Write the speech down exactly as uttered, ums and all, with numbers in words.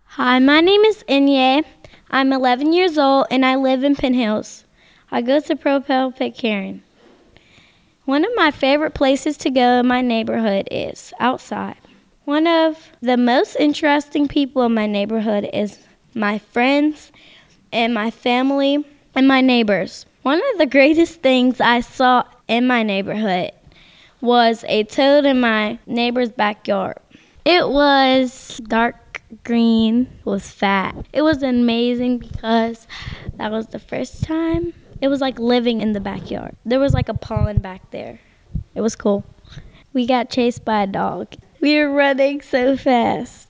Hi, my name is Inye. I'm eleven years old and I live in Penn Hills. I go to Propel Pitcairn. One of my favorite places to go in my neighborhood is outside. One of the most interesting people in my neighborhood is my friends and my family and my neighbors. One of the greatest things I saw in my neighborhood was a toad in my neighbor's backyard. It was dark green, was fat. It was amazing because that was the first time. It was like living in the backyard. There was like a pond back there. It was cool. We got chased by a dog. We were running so fast.